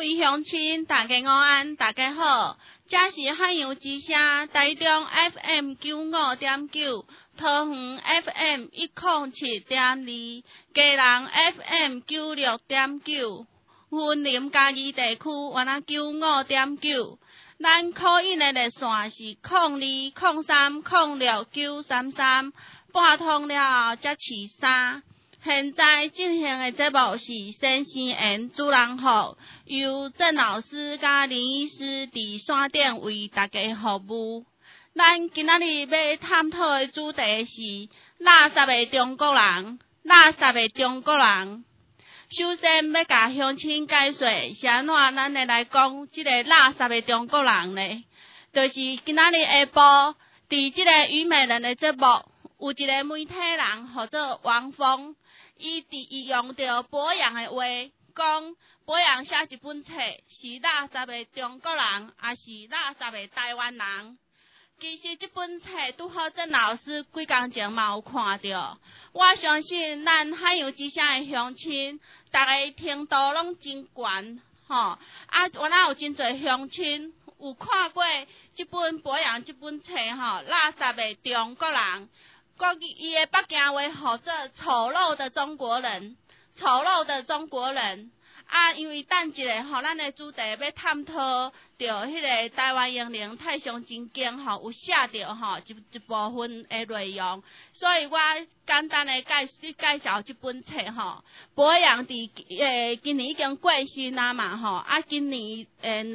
位乡亲，大家午安，大家好，这是海洋之声台中 FM 95.9，桃园 FM 107.2，嘉南 FM 96.9，云林嘉义地区原来95.9。咱可以的热线是0203069333，拨通了后才13。现在进行的节目是先生缘主人福，由郑老师甲林医师伫线顶为大家服务。咱今仔日要探讨的主题是垃圾的中国人，垃圾的中国人。首先要甲乡亲解说是安怎咱会来讲即个垃圾的中国人呢？就是今仔日下晡伫即个虞美人的节目，有一个媒体人叫做王峰。伊用着博洋的话讲，博洋写一本册是垃圾的中国人，也是垃圾的台湾人。其实这本册拄好郑老师几工前嘛有看到，我相信咱海洋之声的乡亲，大家程度拢真悬吼。原来有真侪乡亲有看过这本博洋这本册吼，垃圾的中国人。伊的北京话号做丑陋的中国人，丑陋的中国人。因为等一下吼，咱的主题要探讨着迄个台湾英灵太上真经吼，有写着吼一部分的内容，所以我简单的介绍这本册吼。博洋伫今年已经过身啦嘛吼，今年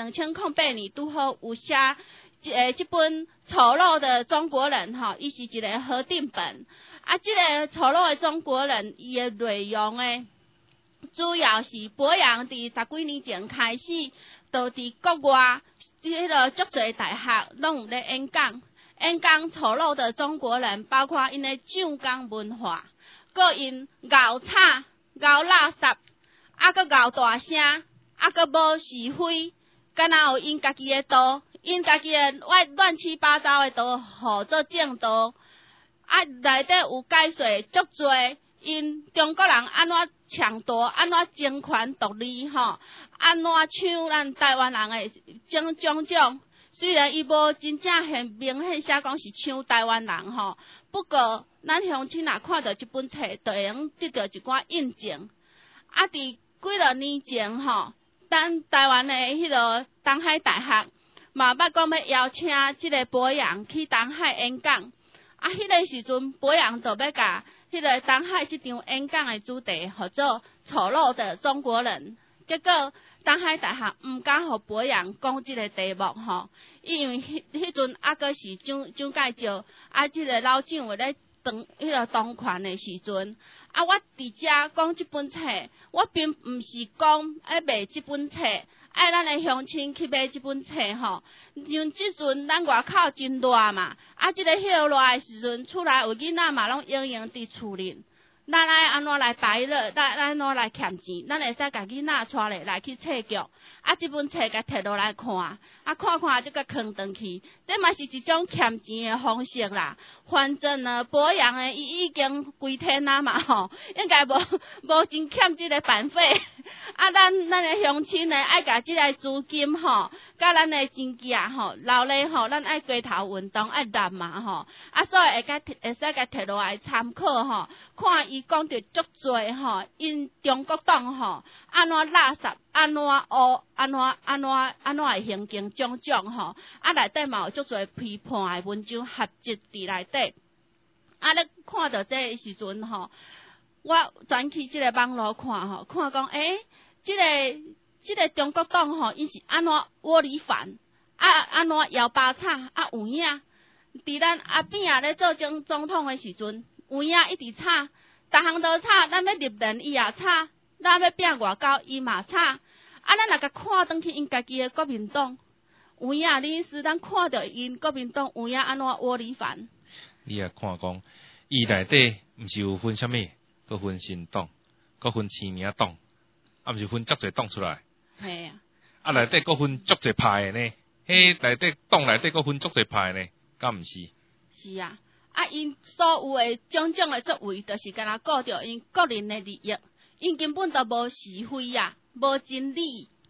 2008年拄好有写。这本丑陋的中国人吼，伊是一个核定本。这个丑陋的中国人，伊的内容呢，主要是博洋伫10几年前开始，就伫国外迄个足侪大学拢有咧演讲丑陋的中国人，包括因的上纲文化，佮因咬吵、咬垃圾，佮咬大声，佮无是非，敢若有因家己的道。因家己的乱七八糟的都号做正道，内底有解说足多，因中国人安怎抢夺，安怎争权夺利吼，安怎抢咱台湾人的种。虽然伊无真正很明显写讲是抢台湾人吼，不过咱乡亲若看到这本册，就会用得到一寡印证。伫几落年前吼，咱台湾的迄个东海大学。嘛捌讲要邀请即个博洋去东海演讲，迄个时阵博洋就要甲迄个东海即场演讲的主题叫做丑陋的中国人。结果东海大学毋敢互博洋讲即个题目吼，因为迄阵阁是蒋介石即个老蒋咧迄个当权的时阵，我伫遮讲即本册，我并毋是讲要卖即本册。咱的乡亲去买这本册吼，因为即阵咱外口真热嘛，即个热的时阵，厝内有囡仔嘛拢闲闲伫厝里，咱爱安怎来排热，咱安怎来欠钱，咱会使甲囡仔带来去册局，这本册甲摕落来看，看这个囥转去，这嘛是一种欠钱的方式啦。反正呢，博洋的伊已经归天啦嘛吼，应该无真欠这个版费。咱的乡亲呢，爱甲这个资金吼，甲咱的钱价吼，留咧吼，咱爱街头运动爱立嘛吼，所以会使甲摕落来参考吼，看伊讲着足多吼，因中国党吼，安怎垃圾，安怎污，安怎会行径种种吼，内底嘛有足多批判的文章合集伫内底。咧看到这个时阵吼，我转去这个网络看吼，看讲这个中国党吼，伊是安怎窝里反，安怎摇巴叉，有影。伫咱阿扁咧做总统的时阵，有影一直吵，逐项都吵，咱要入联伊也吵，咱要拼外交伊嘛吵。咱若甲看转去因家己的国民党，有影林医师，咱看到因国民党有影安怎窝里反。 你也看讲，伊内底毋是有分啥物，佮分新党，佮分青年党，毋是分足侪党出来。 系内底佮分足侪派的呢，迄内底党内底佮分足侪派呢，敢毋是？ 是啊，因所有的种种的作为，就是敢若顾着因个人的利益，因根本都无是非啊，无真理。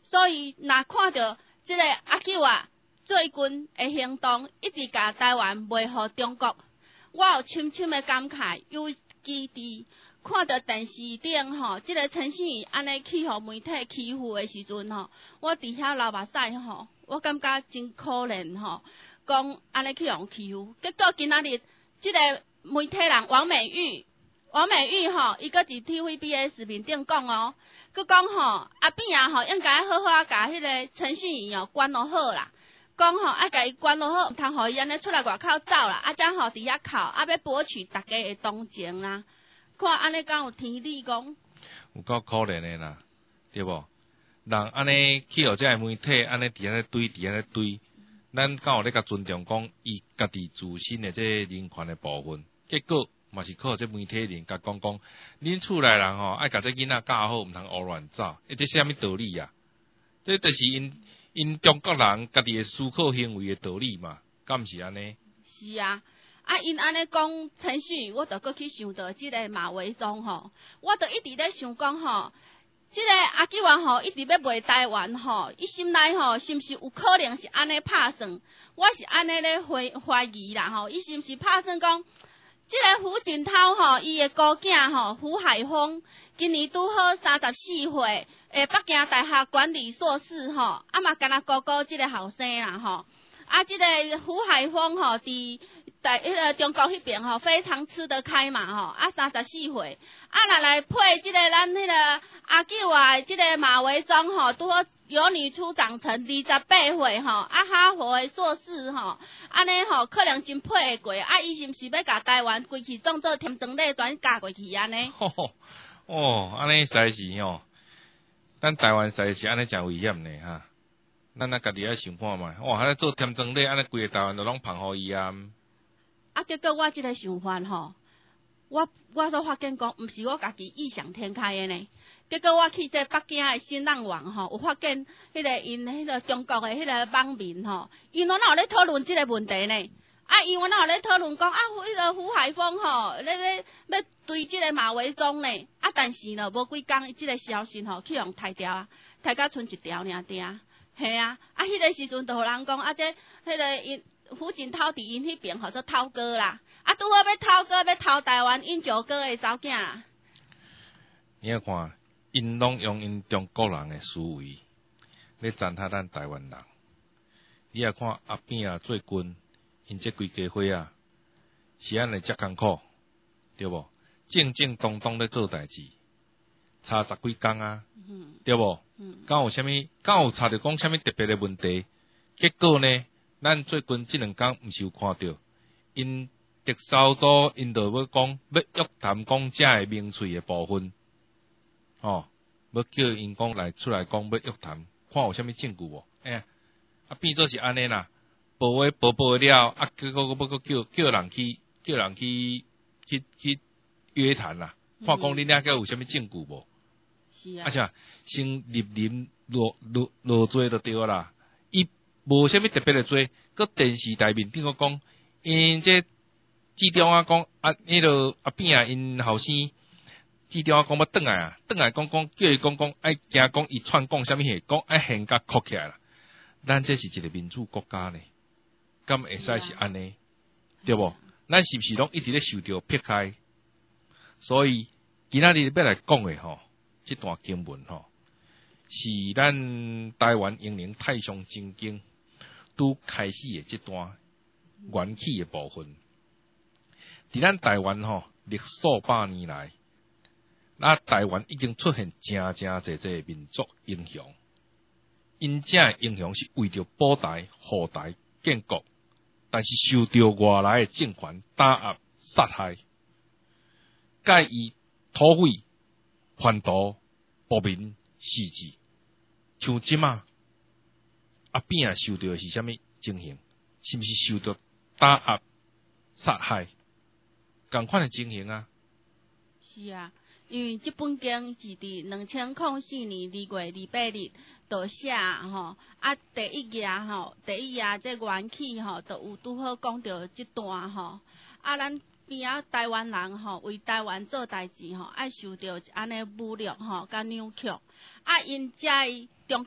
所以若看到即个阿九啊做军的行动，一直甲台湾卖互中国，我有深深的感慨，尤其伫看到电视顶吼，即个陈信宇安尼去互媒体欺负的时阵吼，我伫遐流目屎吼，我感觉真可怜吼，讲安尼去互欺负，结果今仔日即个媒体人王美玉吼，伊搁伫 TVBS 面顶讲哦，佮讲吼阿扁啊吼，应该好好甲迄个陈信宇哦管落好啦。讲吼，爱甲伊管落好，毋通互伊安尼出来外口走啦，啊，则吼伫遐哭，啊，要博取大家的同情啦。看安尼敢有天理讲？ 有够可怜的啦，对无？人安尼去互这个媒体安尼伫安尼堆，咱敢有咧甲尊重讲伊家己自身的这人权的部分？结果嘛是靠这媒体人甲讲，恁厝内人吼爱甲这囡仔教好，毋通胡乱走，这是啥物道理啊？这就是因中国人家己的思考行为的道理嘛，敢毋是安尼？ 是啊，啊因安尼讲程序，我就搁去想到即个马维忠吼，我就一直咧想讲吼，即个阿九啊吼，一直要卖台湾吼，伊心内吼是毋是有可能是安尼拍算？我是安尼咧怀疑啦吼，伊是毋是拍算讲？即个胡锦涛吼，伊的姑囝吼胡海峰，今年拄好34岁，北京大学管理硕士吼，啊嘛敢若高高即个后生啦吼，啊即个胡海峰吼，伫中国迄边吼非常吃得开嘛吼，啊34岁，啊若来配即个咱迄个阿九啊，即个马维忠吼，拄好有女初长成28岁吼，啊哈佛的硕士吼，安尼吼可能真配会过，啊伊是毋是要甲台湾规气当做添庄类转嫁过去安尼？ 哦，安尼实在是吼，咱台湾实在是安尼真危险呢哈。咱家己爱想看嘛，哇，安尼做添庄类，安尼规个台湾都拢放互伊啊。 啊，结果我即个想法吼，我所发现讲，毋是我家己异想天开的呢。结果我去这北京的新浪网吼，有发现迄个因迄个中国的迄个网民吼，因哪有咧讨论即个问题呢？啊，因哪有咧讨论讲啊，迄个胡海峰吼，要对即个马维忠呢？啊，但是呢，无几工即个消息吼，去互抬掉啊，抬到剩一条尔定。系啊，啊，迄个时阵就互人讲啊，这迄个因。胡锦涛伫因迄边，叫做涛哥啦，啊，拄好要涛哥要偷台湾因九哥的查囝啦。 你要看，因拢用因中国人的思维咧糟蹋咱台湾人。你要看阿扁啊做军，因这规家伙啊，是安尼遮艰苦，对无？正正当当咧做代志，差10几工啊，对无？敢有查着讲啥物特别的问题？结果呢？咱做军即2工毋是有看到，因特搜组因就要讲要约谈讲遮个名粹的部分，要叫因讲来出来讲要约谈，看有啥物证据无？哎呀，啊变做是安尼啦，报了，啊结果要叫人去约谈啦，看讲恁遐个有啥物证据无？ 是啊， 而且先林落罪就对啦，伊。无啥物特别的做，搁电视台面顶个讲，因这记者啊讲啊，迄个阿扁啊，因后生记者啊讲要转来讲叫伊讲爱惊讲伊串讲啥物嘢，讲爱现甲哭起来啦。咱这是一个民主国家呢，敢会使是安尼，对无？咱是不是拢一直咧受到迫害？所以今仔日要来讲的吼，这段经文吼，是咱台湾英灵太上正经。拄开始的这段元起的部分，伫咱台湾吼，历数百年来，那台湾已经出现真侪民族英雄。因这的英雄是为着保台、护台、建国，但是受到外来的政权打压、杀害，介意土匪、贩毒、暴民、死志，像即马。阿扁啊，受到的是啥物情形？是毋是受到打压、杀害？同款的情形啊。 是啊，因为这本经是伫2004年2月28日就写吼，啊第一页这元起吼，就有拄好讲到这段吼，啊咱边啊台湾人吼，为台湾做代志吼，爱受到安尼侮辱吼，甲扭曲，啊因遮中国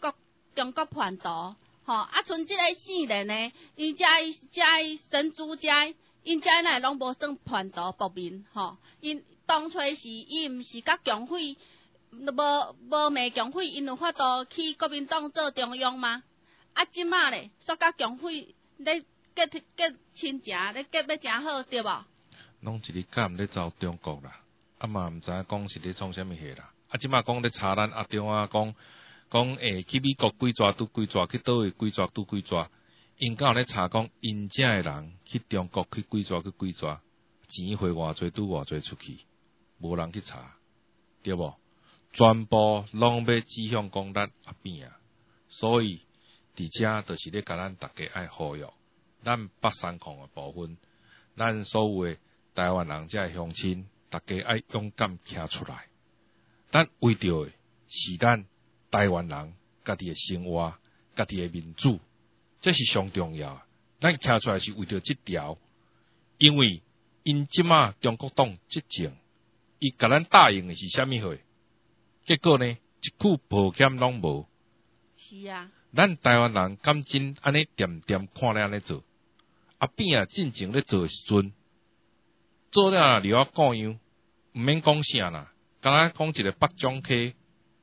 中国叛徒，吼，剩即个4人呢，因遮神主遮，因遮呢拢无算叛徒暴民，吼，因当初是伊毋是甲共匪，无骂共匪，因有法度去国民党做中央吗？即马咧，煞甲共匪咧结亲情，咧结要诚好，对无？ 拢一日敢咧走中国啦，嘛毋知影讲是咧创啥物货啦。即马讲咧查咱阿中啊，讲去美国几抓拄几抓，去倒位几抓拄几抓。因敢有咧查讲，因遮诶人去中国去几抓，钱花偌济拄偌济出去，无人去查，对无？全部拢要指向讲咱阿边啊，所以伫遮就是咧甲咱大家爱呼吁，咱北三抗诶部分，咱所有诶台湾人遮诶乡亲，大家爱勇敢站出来。咱为着诶是咱台湾人家己诶生活，家己诶民主，这是上重要。咱站出来是为着即条，因为因即马中国党执政，伊甲咱答应诶是啥物货？结果呢，一句抱歉拢无。 是啊。 咱台湾人敢真安尼点点看咧安尼做，阿扁啊进前咧做诶时阵，做了了我讲样，毋免讲啥啦，敢若讲一个北中溪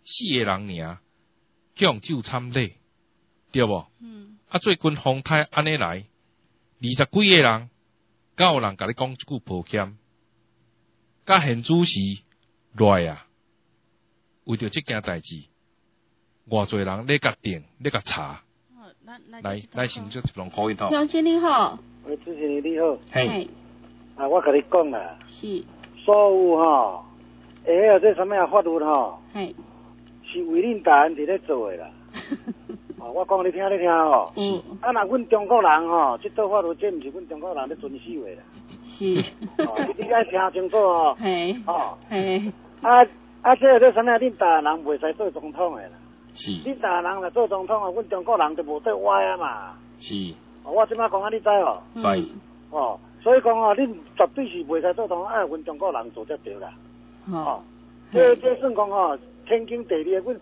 4个人尔，去用酒参礼，对无？最近风台安尼来，20几个人，敢有人甲你讲一句抱歉？甲现主时来啊！为着即件代志，偌侪人咧甲定，咧甲查。来，先做一轮口音吼。 乡亲你好， 喂，主持人你好。 嘿。 我甲你讲啦。 是。 所有吼，这什么样法律吼？ 嘿。 是为恁大人伫咧做诶啦。我讲你听吼。若阮中国人吼，即套法律这毋是阮中国人咧遵守诶啦。 是。 你爱听清楚哦。 嘿。嘿。 这什么样？恁大人袂使做总统诶啦。 是。 恁大人若做总统啊，阮中国人就无得歪啊嘛。 是。 我即摆讲啊，你知哦？ 知。 所以讲哦，恁绝对是袂使做总统，阮中国人做才对啦。这算讲哦，天经地义。阮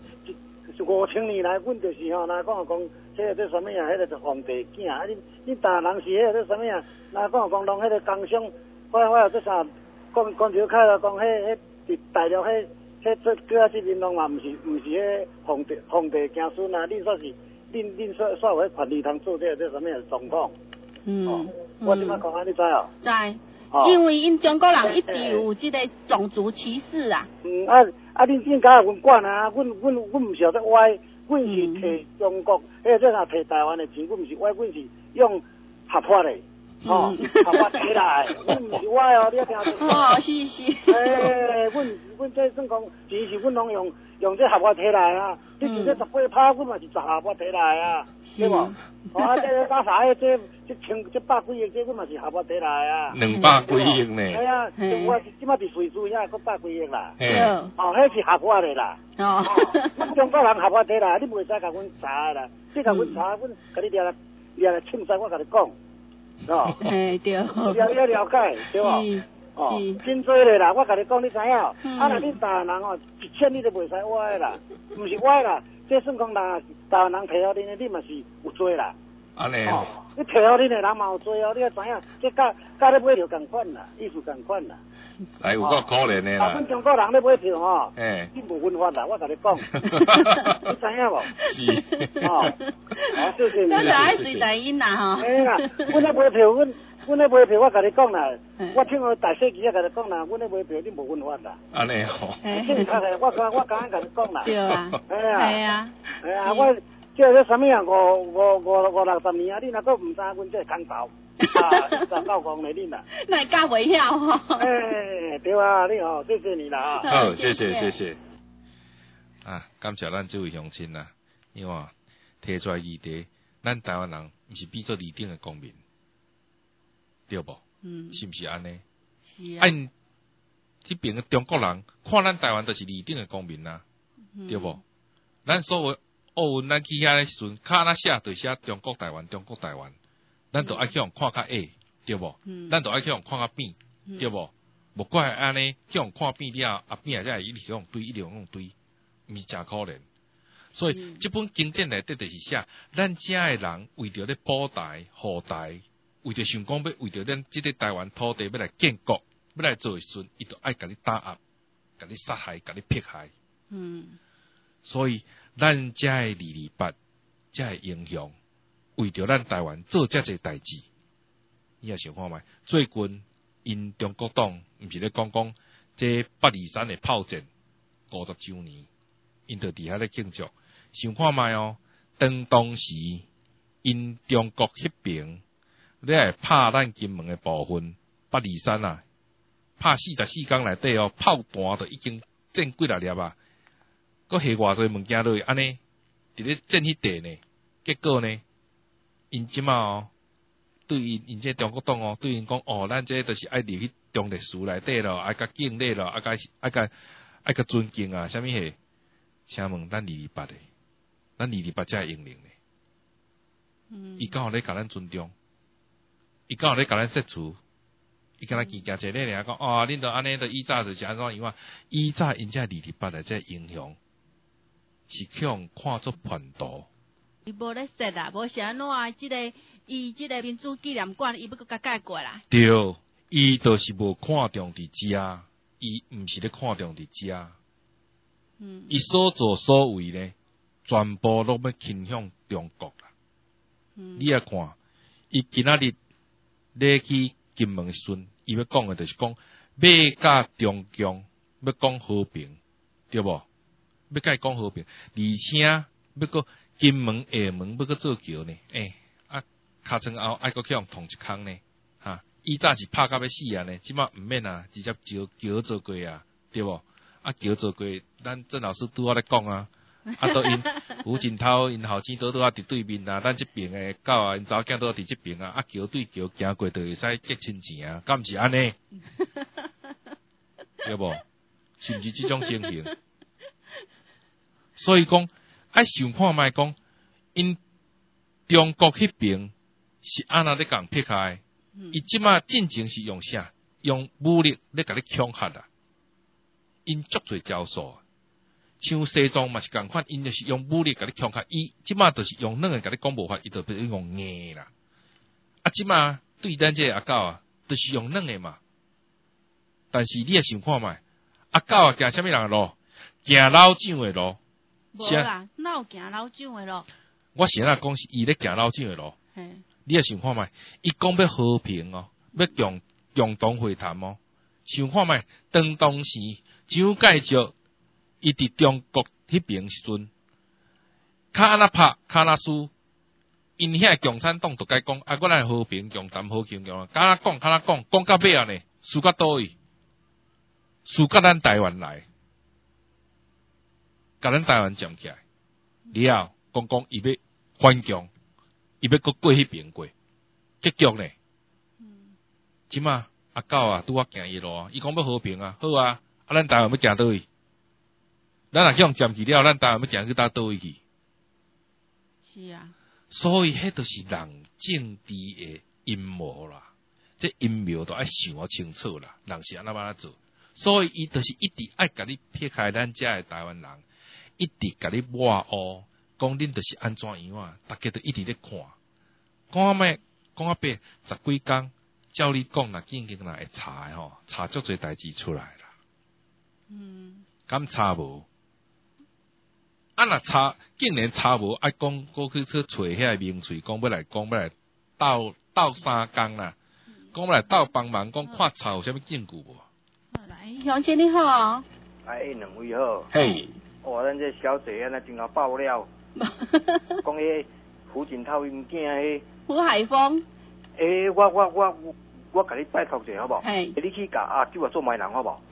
5000年来，阮就是吼，若讲这什么样？迄个是皇帝囝啊！恁大人是迄个什么样？若讲弄迄个工商，我这啥讲条开啦，讲迄大陆迄做叫这民众嘛，毋是迄皇帝囝孙啊！恁说是恁煞有迄权利通做这什么样总统？我即摆讲啊，你知哦？ 知。因为因中国人一直有即个种族歧视啊。 恁家阮管啊，阮毋是有在歪，阮是摕中国，这若摕台湾的钱，阮毋是歪，阮是用合法的，合法摕来，阮毋是歪哦，你要听清楚。是。阮这算讲钱是阮拢用这合法摕来啊，你像这18%，阮嘛是合法摕来啊，对无？这打啥这100几亿，这阮嘛是合法摕来啊。 200几亿呢？ 系啊，我即马伫税收遐，佫100几亿啦。迄是合法的啦。中国人合法摕来，你袂使甲阮查啦。你甲阮查，阮甲你掠来凊使，我甲你讲。 对。 你了解，对无？真多咧啦，我甲你讲，你知影？若恁大人哦，1000你都袂使歪啦，毋是歪啦，这算讲大人摕互恁的，你嘛是有罪啦。 安尼你摕互恁的人嘛有罪哦，你要知影，这甲咧买票共款啦，意思共款啦。 来有够可怜的啦。 阮中国人咧买票吼，你无犯法啦，我甲你讲。你知影无？ 是。 就是。 咱就爱随大因啦吼。 嘿啦，阮咧买票，阮咧买票，我甲你讲啦，我听我大细记啊，甲你讲啦，阮咧买票，你无犯法啦。 安尼吼。 正确的，我刚甲你讲啦。 对啊。 系啊，我这什么样50年啊，你若佫毋知，阮这空头，19公里恁啦。 那教袂晓吼。 对啊，你好，谢谢你啦。 好，谢谢。感谢咱这位乡亲啦，因为提出来议题，咱台湾人毋是比做二等的公民。对无？是毋是安尼？ 是啊。 这边的中国人看咱台湾就是二等的公民啊，对无？咱所谓奥运咱去遐的时阵，卡那写就写中国台湾，咱就爱去用看较下，对无？咱就爱去用看较扁，对无？无怪安尼去用看扁了，边仔才一直用堆，毋是真可怜。 所以这本经典内底就是写，咱遮诶人为着咧保台护台，为着想讲要为着咱即个台湾土地要来建国，要来做时阵，伊就爱甲你打压，甲你杀害，甲你迫害。所以咱遮诶228，遮诶英雄，为着咱台湾做遮济代志，你也想看觅？最近因中国党毋是咧讲这823诶炮战50周年，因就伫遐咧庆祝。想看觅哦，当时因中国迄边咧拍咱金门诶部分823啊，拍44天内底哦，炮弹就已经战几来粒啊，搁下偌侪物件落去，安尼伫咧战迄地呢，结果呢，因即马哦，对因这中国党哦，对因讲哦，咱这就是爱入去中历史内底咯，爱甲敬礼咯，爱甲尊敬啊，啥物嘿？请问咱228诶。咱228才会英灵呢，伊刚好咧甲咱尊重，伊刚好咧甲咱说出，伊敢若见一个尔讲哦，恁都安尼都以早就是安怎样啊？以早因这228诶这英雄是向看作叛徒。 伊无咧说啦，无是安怎啊？伊即个民主纪念馆，伊要搁甲改过来。 对，伊就是无看重伫遮，伊毋是咧看重伫遮。伊所作所为呢？全部都要倾向中国啦。你也看，伊今仔日咧去金门时阵，伊要讲诶就是讲，要甲中共要讲和平，对无？要甲伊讲和平，而且要搁金门下门要搁做桥呢，尻川后爱搁去用捅一空呢，以早是拍甲要死啊呢，即马毋免啊，直接桥做过啊，对无？桥做过，咱郑老师拄仔咧讲啊。都因吴锦涛因后生倒啊伫对面啊，咱这边诶狗啊，因查某囝倒伫这边啊，桥对桥行过就会使结亲情啊，敢毋是安尼？对无？是毋是这种情形？所以讲，爱想看觅讲，因中国迄边是安那咧共迫害，伊即马进前是用啥？用武力咧甲你恐吓啊！因足侪招数。像西藏嘛是共款，因就是用武力甲你恐吓，伊即马就是用软诶甲你讲无法，伊就变用硬啦。即马对咱这阿狗啊，就是用软诶嘛。但是你也想看觅，阿狗啊行啥物人诶路？行老蒋诶路。 无啦，哪有行老蒋诶路？ 我是安讲是伊咧行老蒋诶路。你也想看觅，伊讲要和平哦，要共同会谈哦。想看觅，当时蒋介石。伊伫中国迄边时阵，卡那拍卡那输，因遐共产党就该讲，我来和平共谈和平共谈，卡那讲到尾啊呢，输到倒位，输到咱台湾来，甲咱台湾占起来，了讲伊要反共，伊要过迄边过，结局呢？即马阿狗啊，拄啊行伊路啊，伊讲要和平啊，好啊，咱台湾要行倒位。咱若去用占去了，咱台湾要行去倒位去？ 是啊。 所以迄就是人政治诶阴谋啦，这阴谋都爱想清楚啦，人是安怎做？所以伊就是一直爱甲你撇开咱遮诶台湾人，一直甲你抹黑，讲恁就是安怎样啊？大家都一直咧看，讲啊白10几工，照你讲若经会查诶吼，查足侪代志出来啦。敢查无？若查，竟然查无，爱讲过去去找遐名嘴，讲要来斗3工啦，讲要来斗帮忙，讲看查有啥物证据无？ 来，乡亲你好。 两位好。 嘿。 哇，咱这小姐安尼真好爆料，讲迄胡锦涛因囝迄。 胡海峰。 我甲你拜托者好无？ 嘿。 你去甲阿舅做媒人好无？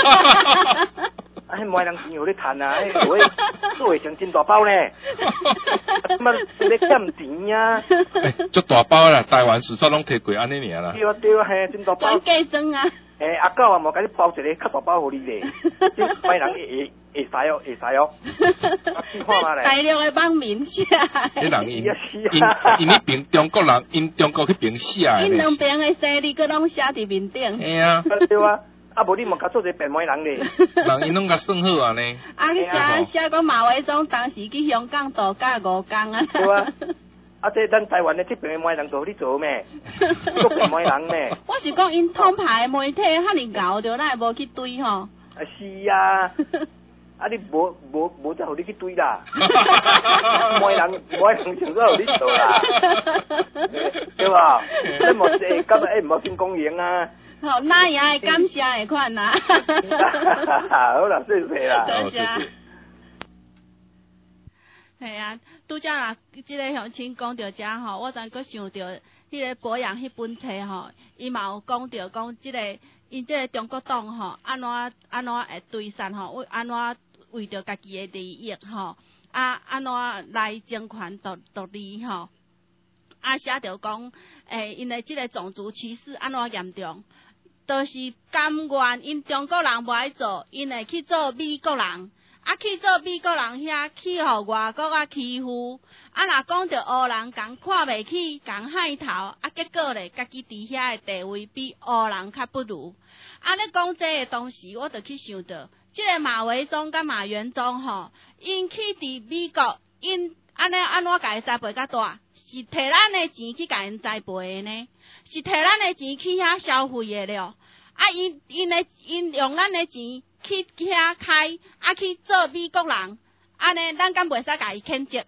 迄媒人钱互你趁啊，做会成真大包呢。怎么咧欠钱啊？ 足大包啦，台湾事实拢摕过安尼尔啦。 对啊，嘿，真大包。 转计装啊。 阿狗啊，无甲你包一个较大包互你咧，媒人会使哦。去看嘛咧。 大陆的网民写。 迄人因迄边中国人，因中国迄边写的。 因两边的势力，佮拢写伫面顶。 嘿啊。 对啊。 啊，无你莫甲做一个变卖人咧。 人因拢甲算好啊呢。 啊，你写个马维忠当时去香港度假5天啊。 对啊。啊，这咱台湾的这边的卖人做你做咩？做变卖人咩？ 我是讲因统牌媒体遐尼牛着，咱会无去追吼。 啊是啊。啊，你无再互你去追啦。卖人想做互你做啦。对吧？你莫今日莫先公营啊。 好，那也会感谢的款呐。 好啦，谢谢啦。 多谢。系啊，拄则啦，即个乡亲讲到遮吼，我昨搁想到迄个博洋迄本册吼，伊嘛有讲到讲即个因即个中国党吼，安怎会对散吼，安怎为着家己的利益吼，安怎来争权夺利吼，写着讲因的即个种族歧视安怎严重。就是甘愿因中国人无爱做，因会去做美国人，去做美国人遐去互外国欺负，若讲着黑人共看袂起，共害头，结果咧，家己伫遐的地位比黑人较不如。咧讲这个同时，我就去想到，即个马维忠甲马元忠吼，因去伫美国，因安怎甲伊栽培较大？是摕咱的钱去甲因栽培的呢？是摕咱的钱去遐消费的了，因用咱的钱去遐开，去做美国人，安尼咱敢袂使甲伊谴责？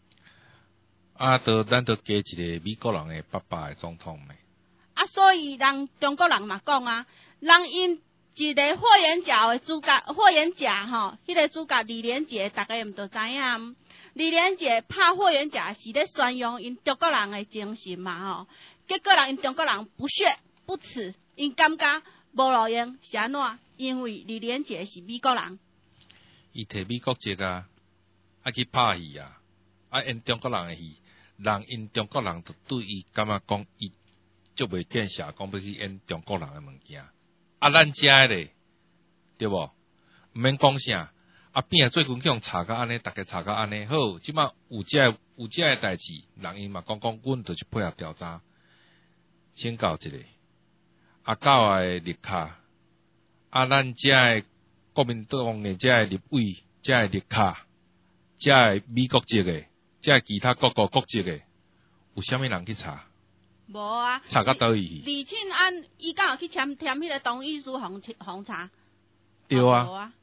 咱加一个美国人的爸爸的总统咩？ 所以中国人嘛讲人因一个霍元甲的主角，霍元甲吼，迄个主角李连杰，大家毋都知影。李连杰拍霍元甲是咧宣扬因中国人的精神嘛吼，结果因中国人不屑不耻，因感觉无路用是安怎？因为李连杰是美国人， 伊摕美国籍去拍戏因中国人的戏，因中国人就对伊感觉讲伊足袂见识，讲要去演中国人的物件。咱遮咧，对无？毋免讲啥。变最近去用查到安尼，大家查到安尼好，即马有遮的代志，人因嘛讲，阮就是配合调查，先搞一个。到的立卡，咱遮的国民党的遮的立委，遮的立卡，遮的美国籍的，遮的其他各国国籍的，有啥物人去查？ 无啊。 查到倒位？ 李庆伊敢有去填迄个同意书红查？ 对啊。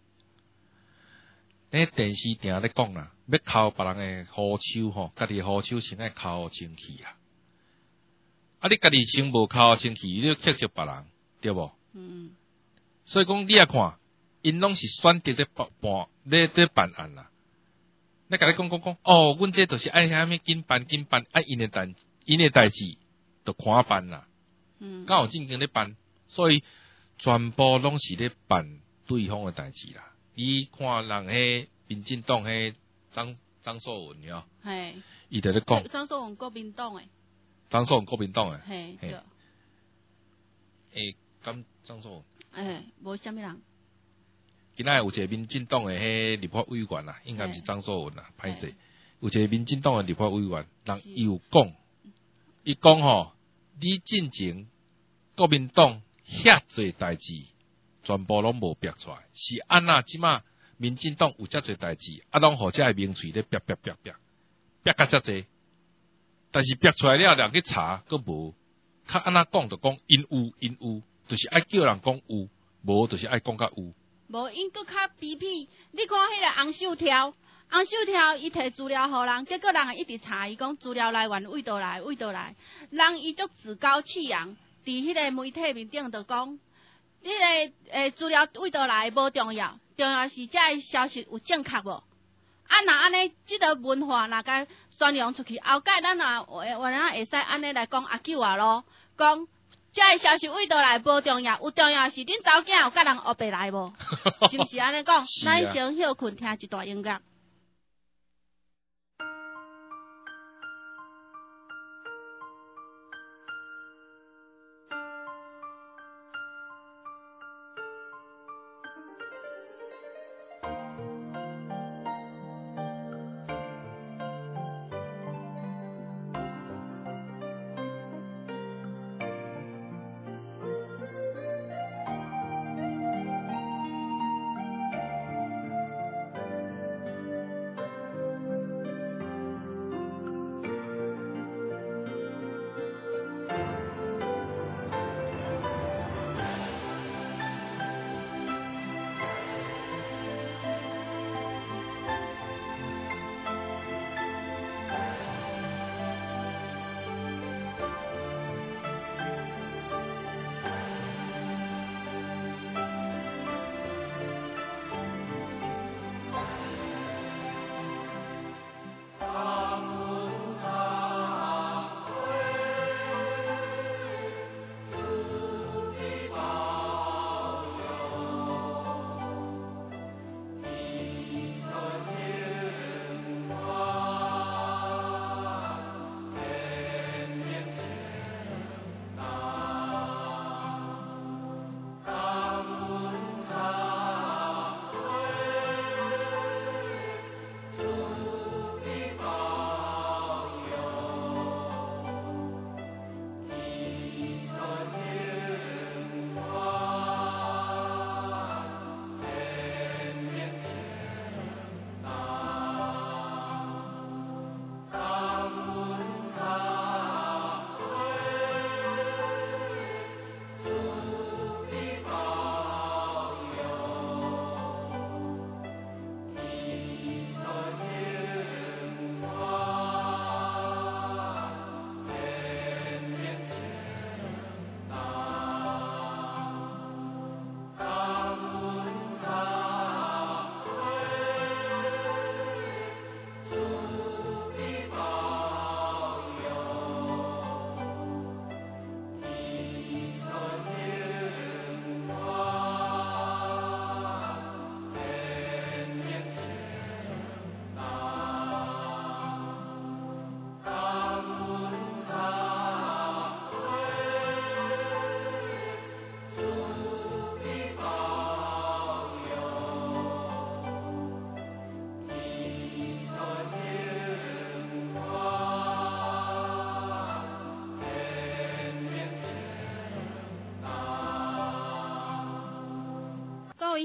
电视定咧讲啦，要扣别人的护手吼，家己护手先爱扣清气你家己先无扣清气，你就克责别人，对无？所以讲你也看，因拢是选择咧办案啦。你甲你讲，阮这就是爱啥物紧办，因的代志，就看办啦。敢有正经咧办，所以全部拢是咧办对方的代志啦。你看人迄民进党迄张硕文哟， 嘿， 伊就咧讲， 张硕文国民党诶， 张硕文国民党诶，嘿， 对，敢张硕文，无啥物人。 今仔有一个民进党诶迄立法委员啦，应该毋是张硕文啦，歹势，有一个民进党诶立法委员，人伊有讲，伊讲吼，你进前国民党遐侪代志。全部拢无逼出来，是安那？即马民进党有遮侪代志，拢互遮个名嘴咧逼甲遮侪，但是逼出来了，人去查佫无，较安那讲就讲因有，就是爱叫人讲有，无就是爱讲甲有。 无因佫较比比，你看迄个洪秀条伊摕资料互人，结果人一直查伊讲资料来源为倒来，人伊足自高气扬，伫迄个媒体面顶就讲。你个资料为倒来无重要，重要是遮个消息有正确无？若安尼，即个文化若甲宣扬出去，后盖咱若会使安尼来讲阿舅咯，讲遮个消息为倒来无重要，有重要是恁查某囝有甲人学白来无？是毋是安尼讲？咱先休困听一段音乐。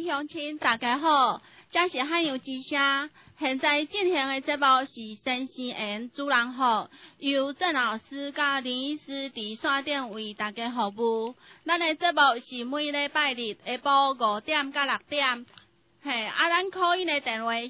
乡亲大家好，这是汉阳之声。现在进行的节目是新生言主人好，由郑老师甲林医师伫线顶为大家服务。咱的节目是每礼拜日下晡5点到6点。咱可以的电话是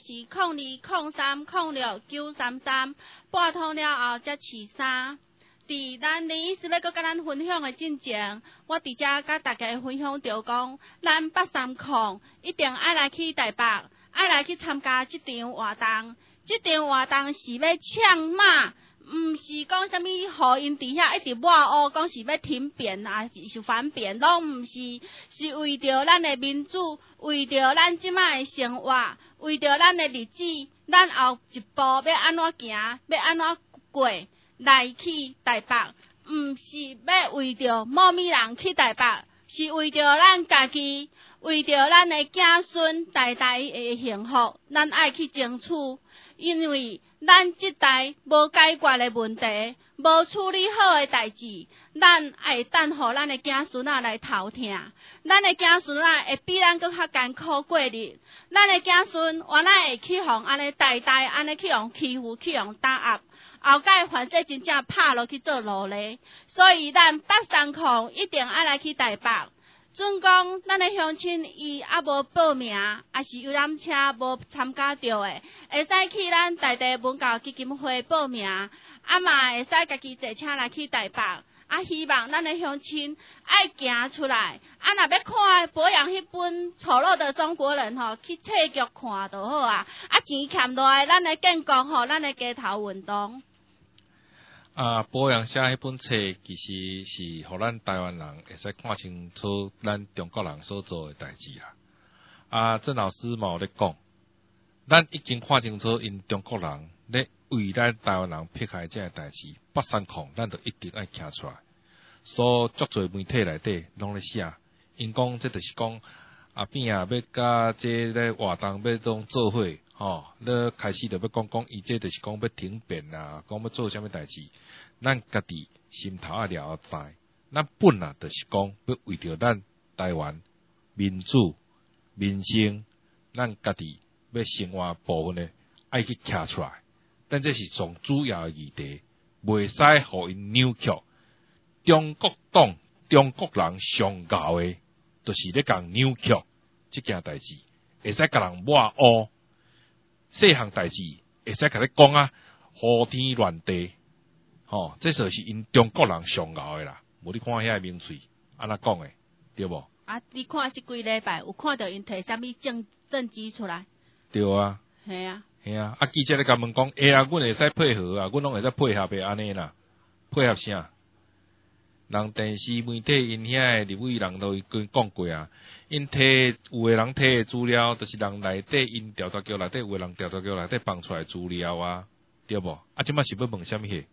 0203069333，拨通了后才13。伫咱林医师要搁甲咱分享的进前，我伫遮甲大家分享着讲，咱830一定爱来去台北，爱来去参加这场活动。这场活动是要抢马，毋是讲啥物互因伫遐一直抹黑，讲是要停变啊，是反变，拢毋是，是为着咱的民主，为着咱即摆的生活，为着咱的日子，咱后一步要安怎行，要安怎过。来去台北，毋是要为着某物人去台北，是为着咱家己，为着咱的子孙代代的幸福，咱爱去争取。因为咱这代无解决的问题，无处理好的代志，咱爱等互咱的子孙仔来头疼。咱的子孙仔会比咱更较艰苦过日，咱的子孙原来会去互安尼代代安尼去互欺负，去互打压。后盖反正真正拍落去做奴隶，所以咱830一定爱来去台北。准讲咱的乡亲伊还无报名，也是游览车无参加到的，会使去咱在地文教基金会报名，嘛会使家己坐车来去台北。希望咱的乡亲爱行出来，若要看保养迄本丑陋的中国人去册局看就好啊。钱欠落来，咱来建功咱的街头运动。 保养写迄本册，其实是互咱台湾人会使看清楚咱中国人所做的代志啦。郑老师嘛有咧讲，咱已经看清楚因中国人咧为咱台湾人撇开这个代志，830咱就一定爱站出来。所足侪媒体内底拢咧写，因讲这就是讲边要甲这咧活动要当做伙。咧开始就要讲伊这就是讲要停变啊，讲要做啥物代志，咱家己心头啊了知，咱本来就是讲要为着咱台湾民主民生，咱家己要生活部分呢，爱去站出来。但这是上主要的议题，袂使互因扭曲。中国党、中国人上搞的，就是咧共扭曲这件代志，会使甲人抹黑。细项代志会使甲你讲胡天乱地，这就是因中国人上熬的啦。无你看遐名嘴安怎讲的，对无？ 你看这几礼拜有看到因摕啥物证据出来？ 对啊， 系啊， 记者咧甲问讲，阮会使配合阮拢会使配合的安尼啦，配合啥？人电视媒体因遐的立委人都讲过因摕有的人摕的资料，就是人内底因调查局内底有的人调查局内底放出来资料对无？即摆是要问啥物事？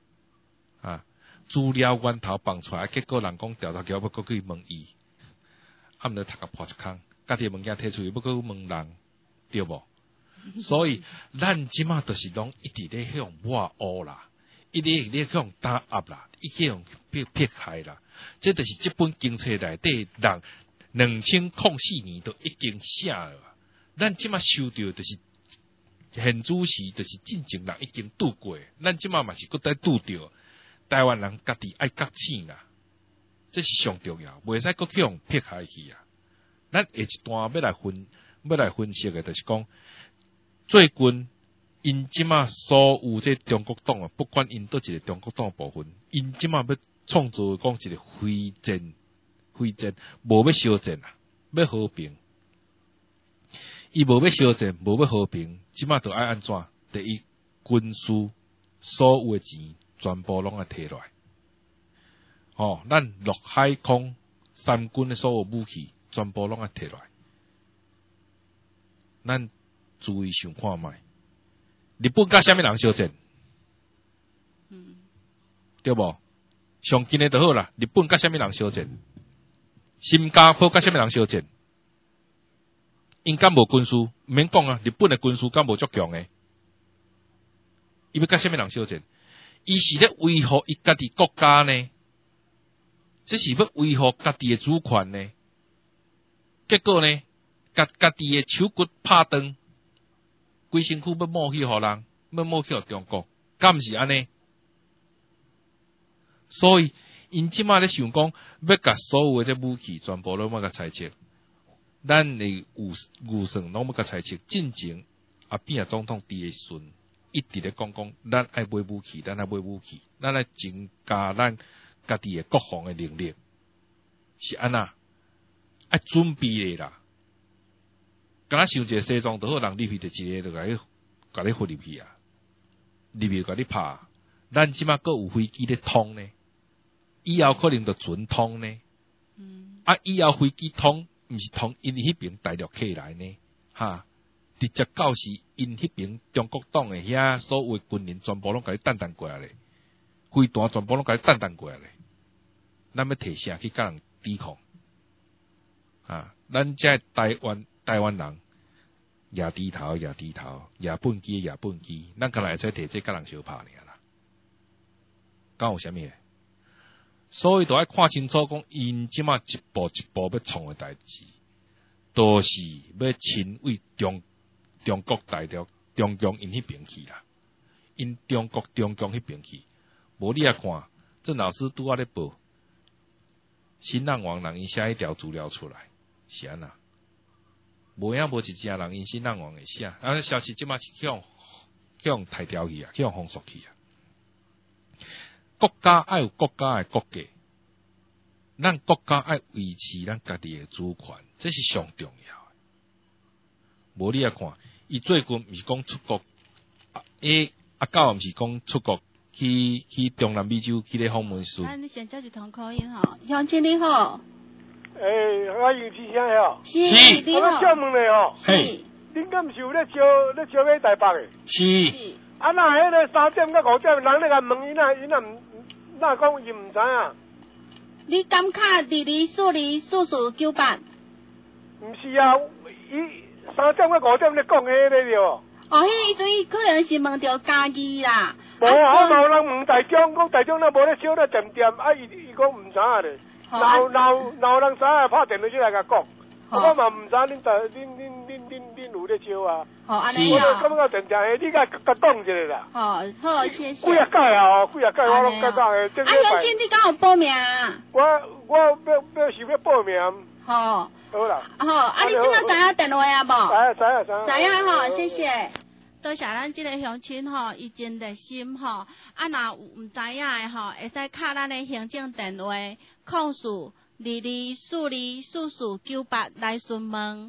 资料源头放出来，结果人讲调查局要搁去问伊，毋得读甲破一空，家己物件摕出去要搁问人，对无？所以咱即摆就是拢一直咧向抹黑啦。一直咧向打压啦，一直向撇开啦，这就是这本经册内底人2004年都已经写了。咱即马收到就是现主时，就是进前人已经拄过，咱即马嘛是搁再拄着。台湾人家己爱觉醒啦，这是上重要，袂使搁去用撇开去咱下一段要来分析的，就是讲最近。因即马所有这中国党不管因倒一个中国党部分，因即马要创造讲一个非战，无要烧战要和平。伊无要烧战，无要和平，即马就爱安怎？第一，军事所有的钱全部拢爱摕落来。咱陆海空三军的所有武器全部拢爱摕落来。咱注意想看觅。日本甲啥物人相战？对无？上近的就好啦。日本甲啥物人相战？新加坡甲啥物人相战？因敢无军事？毋免讲日本的军事敢无足强诶？伊要甲啥物人相战？伊是咧维护伊家己国家呢？这是要维护家己的主权呢？结果呢？ 家己诶手骨拍断，规身躯要冒去互人，要冒去互中国，敢毋是安尼？所以因即马咧想讲，要甲所有诶这武器全部拢要甲裁撤，咱诶预算拢要甲裁撤。进前阿扁总统伫诶顺一直咧讲，咱爱买武器，咱爱增加咱家己诶国防诶能力，是安那？爱准备咧啦。敢若想一个西装就好，人入去就一个就甲你混入去啊，入去甲你拍。咱即马佫有飞机咧通呢，以后可能就准通呢。以后飞机通，毋是通因迄边大陆客来呢，直接到时因迄边中国党诶遐所有军人全部拢甲你弹过来咧，飞弹全部拢甲你弹过来咧。咱要摕啥去甲人抵抗？咱这台湾人也低头，也本机，咱可能会使摕这甲人相拍尔啦。敢有啥物？所以都爱看清楚，讲因即马一步一步要创诶代志，都是要亲为中国大陆中共因迄边去啦，因中共迄边去。无你啊看，郑老师拄仔咧报，新浪网人因写迄条资料出来，是安那？无一家人因新浪网会写，消息即马是去用抬掉去啊，去用封锁去啊。国家爱有国家诶国家，咱国家爱维持咱家己诶主权，这是上重要诶。无你啊看，伊最近毋是讲出国，狗毋是讲出国去中南美洲去咧访问书。 你先叫一通口音吼，乡亲你好。 我有之声吼。 是，你好。 我想问咧吼。 嘿。 恁敢是有咧招去台北诶？ 是。 那迄个3点到5点，人咧甲问伊那讲伊毋知影。 你敢卡224498？ 毋是啊，伊3點到5點咧講迄個了。 迄陣伊可能是問着家己啦。 無啊，有人問台中，講台中那無咧燒咧店，伊講毋知影咧。若有人知影，拍電話出來甲講。我嘛毋知恁有咧燒啊。 安尼啊。 我感覺真正誒，你甲講一下啦。 好，謝謝。 幾啊屆啊，幾啊屆我攏甲講誒。 鄉親，你敢有報名？ 我要想要報名。 好啦。 你即馬知影電話啊無？ 知影吼，謝謝。多謝咱即個鄉親吼，伊真熱心吼。若毋知影誒吼，會使敲咱誒行政電話，0422444498來詢問。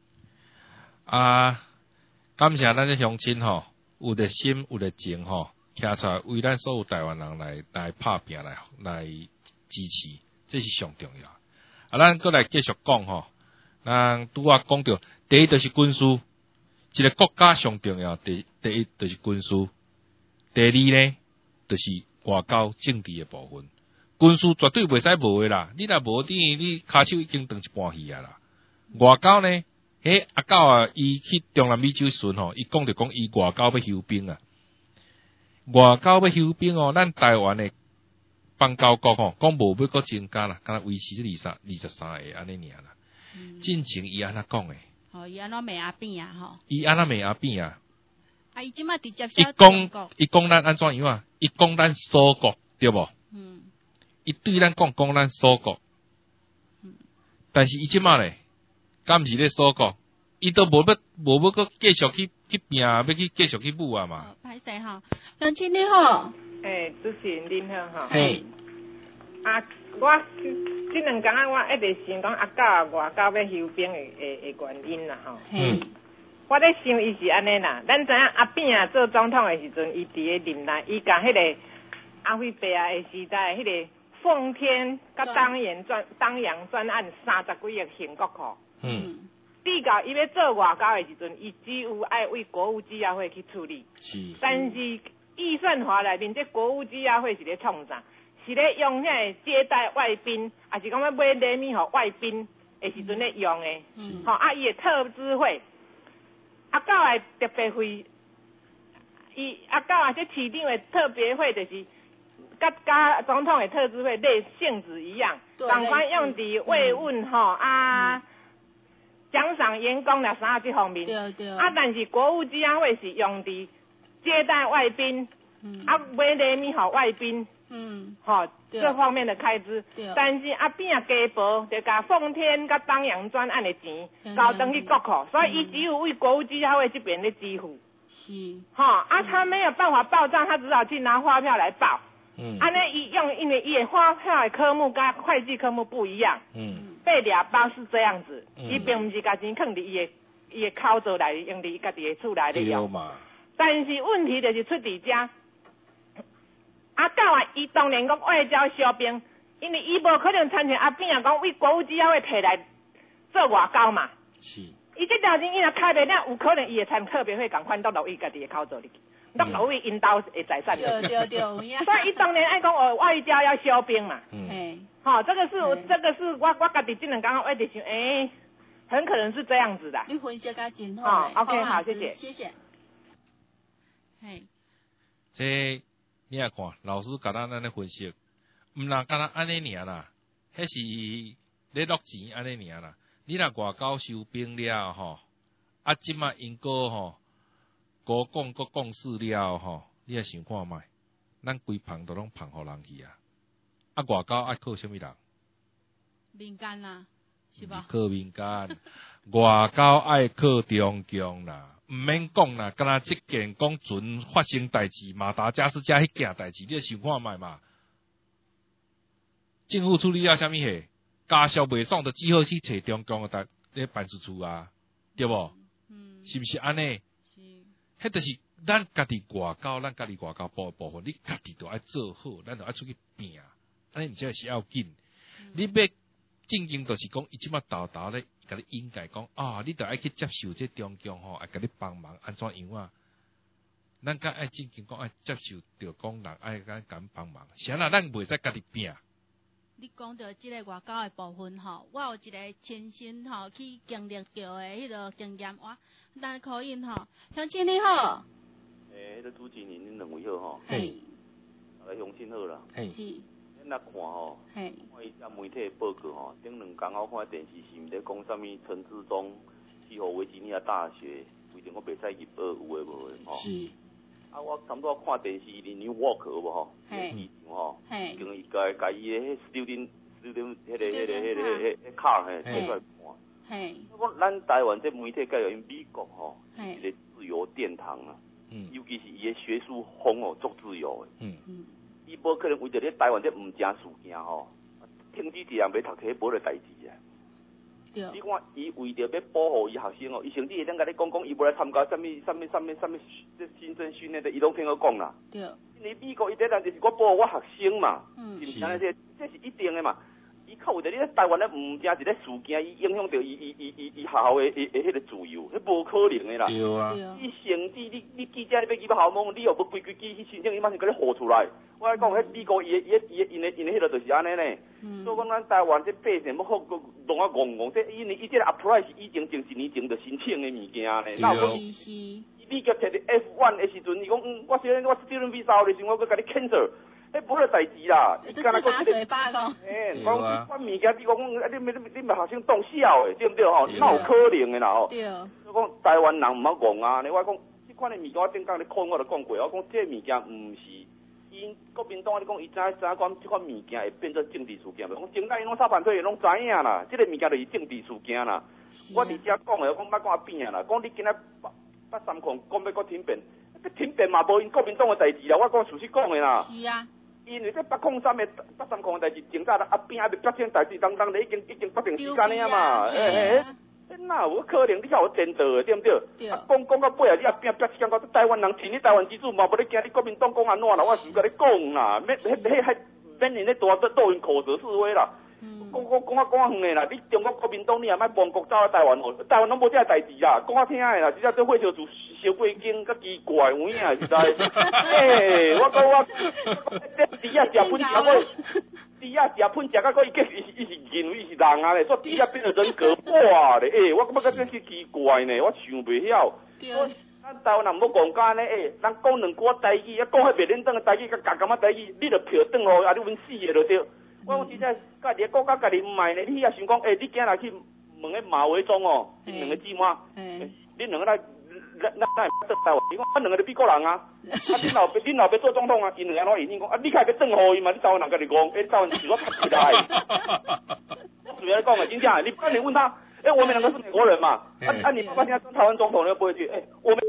感謝咱啲鄉親吼，有熱心有熱情吼，徛出來為咱所有台灣人來拍拼來支持，這是上重要。咱閣來繼續講吼，咱拄仔講到第一就是軍事，一個國家上重要，第一就是軍事，第二呢就是外交政治嘅部分。軍事絕對袂使無嘅啦，你若無你骹手已經斷一半去啊啦。外交呢，迄阿狗啊，伊去中南美洲時吼，伊講伊外交要休兵啊，外交要休兵哦，咱台灣嘅邦交國吼，講無要閣增加啦，敢若維持23個安尼爾啦。進前伊安怎講誒？ 伊安怎罵阿扁啊？吼， 伊安怎罵阿扁啊？ 伊即馬直接伊講咱安怎樣啊？伊講咱祖國對無？伊對咱講咱祖國，但是伊即馬咧，敢毋是咧祖國？伊都無要閣繼續去拼，要去繼續去舞啊嘛。 歹勢吼，鄉親你好。 主持人恁好吼。 嘿。 我即2工我一直想講阿狗外交要休兵嘅原因啦吼。我咧想伊是安尼啦，咱知影阿扁做總統嘅時陣，伊佇咧任內，伊甲迄個阿輝伯嘅時代，迄個奉天甲當陽專案30幾億成國庫。至到伊要做外交嘅時陣，伊只有愛為國務機要會去處理。但是預算法內面，這國務機要會是咧創啥？是咧用遐個接待外賓，還是講要買禮物予外賓的時陣咧用的？伊的特支會，阿狗的特別會，阿狗這市長的特別會就是甲總統的特支會類性質一樣，同款用佇慰問奖赏员工啦啥这方面。 对对。 但是国务基金会是用伫接待外宾，买礼物给外宾，这方面的开支。但是边家婆就甲奉天甲东洋专案的钱交登去国库，所以伊只有为国务基金会这边的支付。是。他没有办法报账，他只好去拿发票来报。因为伊的发票的科目跟会计科目不一样。被俩包是这样子，伊并不是把钱放伫伊的口座来用伫伊家己的厝内底用。但是问题就是出伫遮。到伊当然讲外交小兵，因为伊无可能参像边讲为国务基金会摕来做外交嘛。是。伊这条钱伊若开袂了，有可能伊会参特别会赶快落到伊家己的口座里去。落位因兜的财产，对，所以伊当然爱讲外交要消兵嘛。这个是我家己只能刚刚一直想，很可能是这样子的。 你分析得真好。 OK， 好，谢谢。 谢谢。 这你也看，老师甲咱安尼分析，毋若敢若安尼尔啦，迄是咧落钱安尼尔啦。你若外交收兵了吼，即马因个吼。国共国共事了吼，你也想看卖，咱规旁都拢旁互人去啊！外交爱靠什么人？ 民间啦，是吧？ 靠民间，外交爱靠中共啦，毋免讲啦，敢若即件讲准发生代志，马达加斯加迄件代志，你也想看卖嘛？政府处理了啥物事？家属袂爽，就只好去找中共的咧办事处啊，对无？是不是安尼？迄就是咱家己外交，咱家己外交部分，你家己都爱做好，咱就爱出去拼，安尼毋才是要紧。你要正经，就是讲，伊即马豆咧，甲你应该讲你就爱去接受这中共吼，爱甲你帮忙安怎样啊？咱甲爱正经讲，爱接受着讲人爱甲帮忙，啥啦？咱袂使家己拼。 你讲到即个外交的部分吼，我有一个亲身吼去经历到的迄个经验，咱可以吼，乡亲你好。 迄个主持人恁两位好吼。 嘿。 大家乡亲好啦。 嘿。 咱来看吼，看伊只媒体报告吼，顶两天我看电视是毋咧讲啥物陈志忠去互维吉尼亚大学，规定我袂使入学有诶无诶吼。是。我差不多看电视哩 New York 有无吼？机场吼，经伊甲伊诶迄 student 迄卡摕出来看。我讲咱台湾这媒体介绍因美国吼，一个自由殿堂啊。尤其是伊诶学术风足自由诶。伊无可能为着咧台湾这毋正事件吼，停止一人要读册无咧代志啊。你看，伊为着要保护伊学生伊甚至会当甲你讲，伊无来参加什么这新生训练的，伊拢听我讲啦。对。因为美国伊这人就是我保护我学生嘛，是毋是安尼？这是一定的嘛。伊靠为着你咧台湾咧毋正一个事件，伊影响到伊学校的迄个自由，迄无可能的啦。对啊。伊甚至你记者你要去校门，你又要规矩去申请，伊马上甲你唬出来。我来讲，迄美国因的迄个就是安尼呢。所以讲咱台湾这百姓要好弄啊戆戆，这因为伊这个 apply 是以前10年前就申请的物件呢。那我美国摕的 F1 的时阵，伊讲我student visa 的时阵，我佮甲你 cancel。无咧代志啦， 伊敢若讲嘴巴讲， 讲我物件比我讲，你咪学生当笑诶，对不对吼？哪有可能诶啦吼？对。所以讲台湾人毋好戆啊！我讲即款诶物件，我顶工咧看我就讲过，我讲这物件毋是因国民党咧讲，伊知讲即款物件会变做政治事件，讲政党因拢操盘推拢知影啦，即个物件就是政治事件啦。我伫遮讲诶，我讲莫讲变啦，讲你今仔八三控讲要搁停辩，停辩嘛无因国民党诶代志啦，我讲事实讲诶啦。是啊。因为这803的830的代志，前早边还未发生代志，当咧已经决定时间了嘛，哪有可能？你遐有颠倒的，对不对？讲到尾啊，你也拼时间到台湾人挺你台湾之主嘛，无咧惊你国民党讲安怎啦？我是甲你讲啦，免因咧大抖音口舌是非啦。讲远的啦，你中国国民党你也莫亡国走到台湾，台湾拢无这代志啦，讲听的啦，实在做火烧厝烧过经，较奇怪有影实在。我讲这猪仔食喷食过，猪仔食喷食到过伊是认为伊是人啊咧，说猪仔变成人格化咧，我感觉这是奇怪呢，我想袂晓。咱台湾人要讲干呢，咱讲两句台语，讲迄袂认真的台语，甲咁台语，你著票转互，你阮死的就对。我讲真正，家己国家家己毋爱呢，你也想讲，你今日去问个马维忠哦，因两个姊妹，恁两个来做台湾，伊讲，两个是美国人啊，恁老爸做总统啊，因两个因讲，你开个政府伊嘛，你台湾人跟你讲，台湾是我太大。主要讲的真正，你不然你问他，我们两个是美国人嘛，你爸爸现在当台湾总统，你不会去，我们。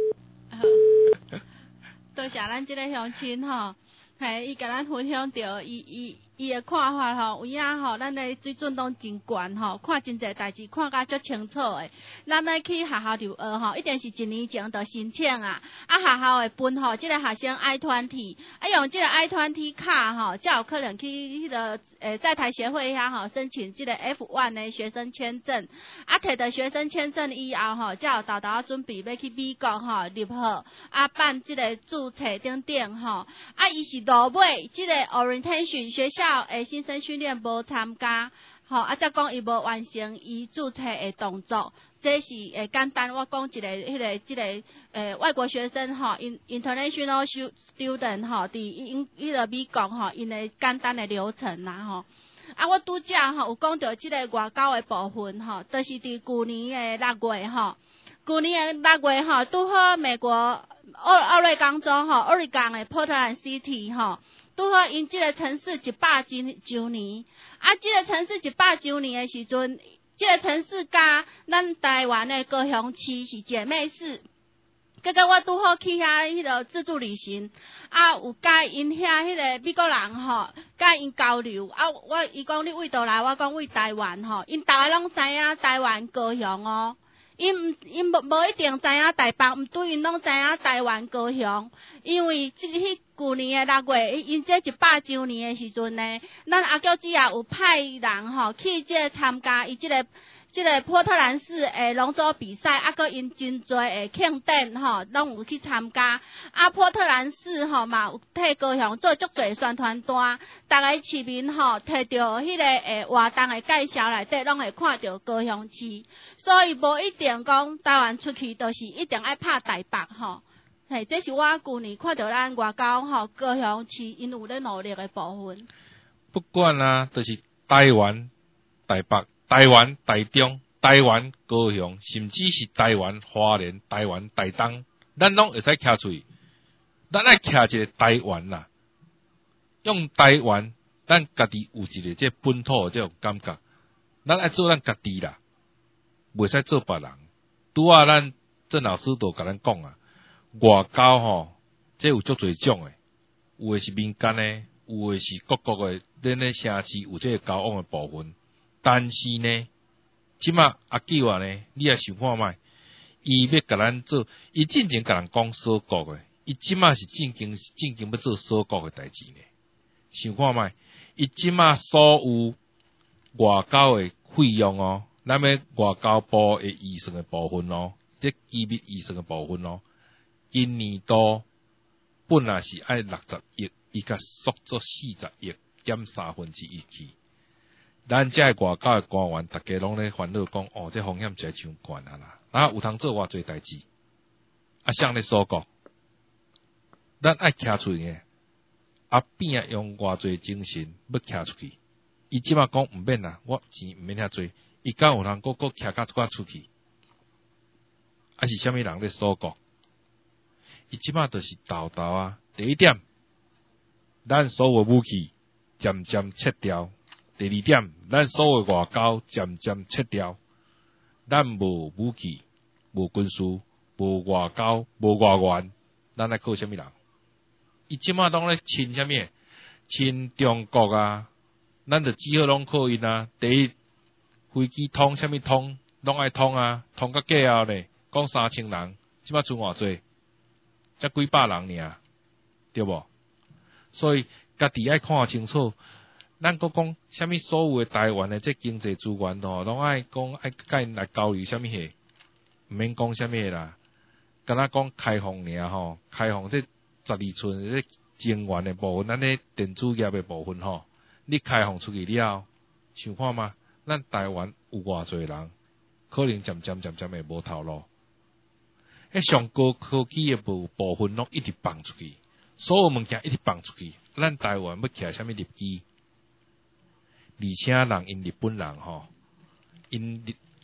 多谢咱这个乡亲吼，伊甲咱分享着伊的看法吼，有影吼，咱的水准拢真悬吼，看真侪代志看甲足清楚的。咱要去学校留学吼，一定是1年前就申请啊，学校会分吼，这个学生 I-20，用这个 I-20卡吼，才有可能去迄个在台协会遐吼申请这个 F1 的学生签证，摕到学生签证以后吼，才有豆豆准备要去美国吼入学，办这个注册等等吼，伊是落尾这个 orientation 学校。新生训练无参加，才讲伊无完成伊注册的动作，这是简单。我讲一个这个外国学生international student 伫迄个美国因的简单的流程啦我拄则有讲到这个外交的部分就是伫去年的6月去年的6月拄好美国奥瑞冈州奥瑞冈的 Portland City 拄好因这个城市100周年，这个城市100周年的时阵，这个城市甲咱台湾的高雄市是姐妹市。结果我拄好去遐迄个自助旅行，有甲因遐迄个美国人甲因交流，伊讲你为倒来，我讲为台湾因逐个拢知影台湾高雄因无一定知影台北，毋对因拢知影台湾高雄，因为去年的6月，因这100周年的时阵呢，咱阿舅子也有派人去这参加伊这个波特兰市的龙舟比赛，佮因真侪的庆典拢有去参加。波特兰市嘛有替高雄做足侪宣传单，逐个市民摕着迄个活动的介绍内底，拢会看到高雄市。所以无一定讲台湾出去，就是一定爱拍台北这是我去年看到咱外交高雄市因有咧努力的部分。 不管就是台湾、台北。台湾、台中、台湾、高雄，甚至是台湾、花莲、台湾、台东，咱拢会使徛出去。咱爱徛一个台湾啦，用台湾，咱家己有一个这本土的这种感觉。咱爱做咱家己啦，袂使做别人。拄啊，咱郑老师都甲咱讲外交这有足侪种的，有的是民间的，有的是各国的，咱咧城市有这个交往的部分。但是呢，即马阿舅呢，你也想看卖，伊要甲咱做，伊进前甲人讲锁国的，伊即马是正经要做锁国的代志呢。想看卖，伊即马所有外交的费用咱要外交部的预算的部分这机密预算的部分今年度本来是爱60亿，伊甲缩做40亿，减1/3去。咱这外交的官员，大家拢咧烦恼讲，这风险真伤悬啦。有通做偌侪代志，像咧所讲，咱爱徛出去，边用偌侪精神要徛出去。伊即马讲毋免啦，我钱毋免遐多，伊敢有通佫徛甲一出去？是啥物人咧所讲？伊即马就是豆豆第一点，咱所有武器渐渐撤掉。第二点，咱所有外交渐渐撤掉，咱无武器、无军事、无外交、无外援，咱来靠啥物人？伊即马拢咧亲啥物？亲中国咱就只好拢靠因第一，飞机通啥物通，拢爱通通到过后咧，讲3000人，即马剩偌济？才几百人尔，对无？所以家己爱看清楚。咱佫讲啥物所有的台湾的这经济资源拢爱讲爱甲因来交流啥物货，毋免讲啥物啦，敢若讲开放尔开放这12寸这晶圆的部分，咱咧电子业的部分你开放出去了，想看嘛？咱台湾有偌侪人，可能渐渐会无头路。上高科技的部分拢一直放出去，所有物件一直放出去，咱台湾要徛啥物立基？而且人因日本人因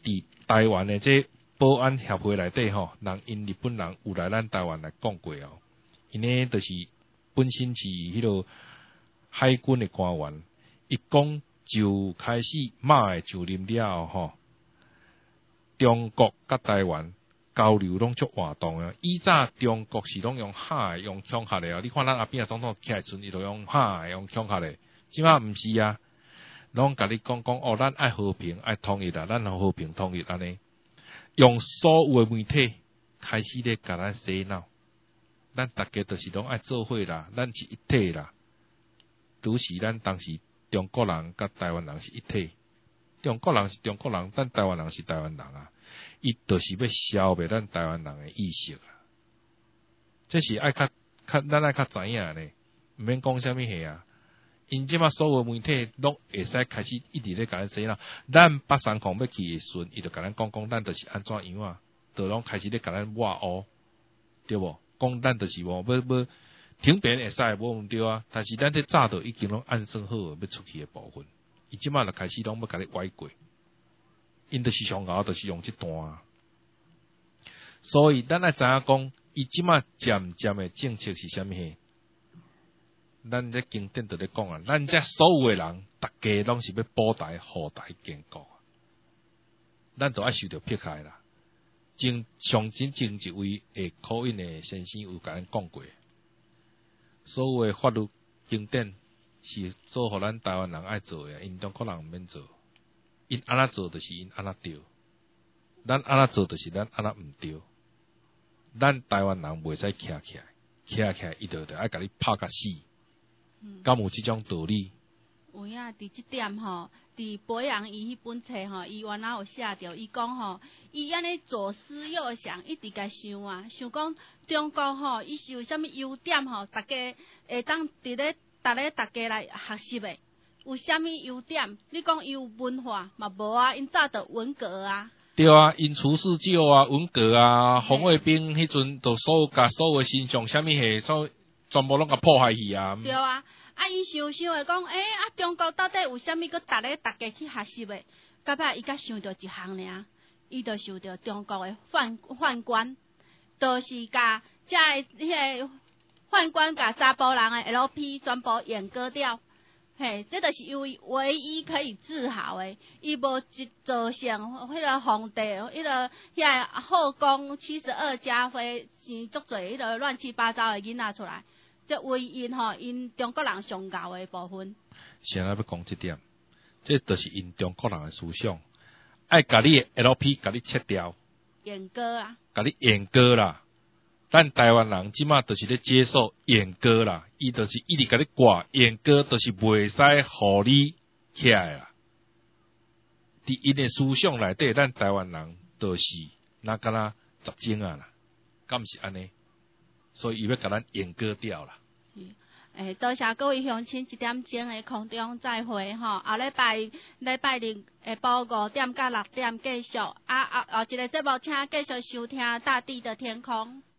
伫台湾的这保安协会内底吼，人因日本人有来咱台湾来讲过哦，因呢就是本身是迄个海军的官员，伊讲就开始马的就任了吼，中国甲台湾交流拢足活动啊！以早中国是拢用海用恐吓的啊，你看咱阿扁总统起来阵，伊都用海用恐吓的，即马毋是啊，拢甲你讲哦，咱爱和平爱统一啊，咱和平统一安尼。用所有的媒体开始咧甲咱洗脑，咱大家就是拢爱做伙啦，咱是一体啦。拄是咱当时中国人甲台湾人是一体，中国人是中国人，咱台湾人是台湾人啊。伊就是要消灭咱台湾人的意识啦。这是爱咱爱较知影咧，毋免讲啥物货啊。因即马所有媒体拢会使开始一直咧甲咱洗脑，咱北三空要去的时阵，伊就甲咱讲，咱就是安怎样啊，就拢开始咧甲咱挖乌，对无？讲咱就是无要停便会使，无毋对啊。但是咱这早就已经拢暗算好要出去的部分，伊即马就开始拢要甲你歪过，因就是上熬，就是用这段啊。所以咱爱知影讲，伊即马渐渐的政策是啥物货？咱咧经典就咧讲啊，咱这所有的人，大家拢是要保台、护台、建国，咱就爱受到迫害啦。上真一位会口音的先生有甲咱讲过，所有的法律经典是做互咱台湾人爱做的，因中国人毋免做，因安怎做就是因安怎对，咱安怎做就是咱安怎毋对，咱台湾人袂使徛起来，伊就爱甲你拍甲死。敢有即种道理？ 有影，伫即点吼，伫培养伊迄本册吼，伊原来有写着，伊讲吼，伊安尼左思右想，一直甲想啊，想讲中国吼，伊是有啥物优点吼，大家会当伫咧大家来学习诶，有啥物优点？你讲伊有文化嘛无啊？因早就文革啊。 对啊，因处事少啊，文革啊，红卫兵迄阵就所有的形象啥物货，全部拢甲破坏去啊！ 对啊，伊想诶讲，中国到底有啥物佫大家去学习诶？到尾伊甲想着一项尔，伊就想着中国诶宦官，就是甲遮诶迄个宦官甲查甫人诶 LP 全部阉割掉。嘿，这就是因为唯一可以自豪诶，伊无造成迄个皇帝，迄个后宫72家妃生足侪迄个乱七八糟诶囡仔出来。这为因吼，因中国人上高的部分。 现在要讲这点，这就是因中国人的思想，爱甲你的 LP 甲你切掉， 阉割啊， 甲你阉割啦。咱台湾人即马就是咧接受阉割啦，伊就是一直甲你挂阉割，就是袂使互你起来啦。伫因的思想内底，咱台湾人就是那敢若十精啊啦，敢毋是安尼？所以伊要甲咱阉割掉啦。 多谢各位乡亲，1点钟的空中再会吼，后礼拜日下晡5点到6点继续，后一个节目请继续收听《大地的天空》。